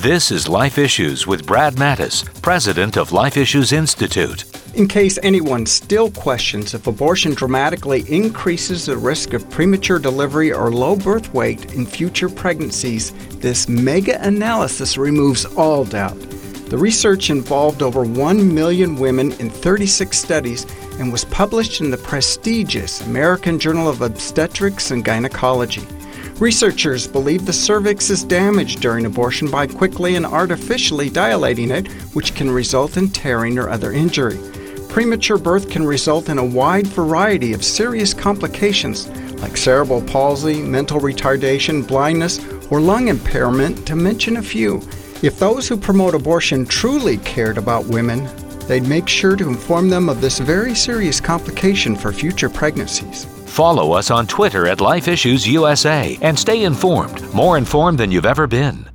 This is Life Issues with Brad Mattis, president of Life Issues Institute. In case anyone still questions if abortion dramatically increases the risk of premature delivery or low birth weight in future pregnancies, this mega-analysis removes all doubt. The research involved over 1 million women in 36 studies and was published in the prestigious American Journal of Obstetrics and Gynecology. Researchers believe the cervix is damaged during abortion by quickly and artificially dilating it, which can result in tearing or other injury. Premature birth can result in a wide variety of serious complications like cerebral palsy, mental retardation, blindness, or lung impairment, to mention a few. If those who promote abortion truly cared about women, they'd make sure to inform them of this very serious complication for future pregnancies. Follow us on Twitter at Life Issues USA and stay informed, more informed than you've ever been.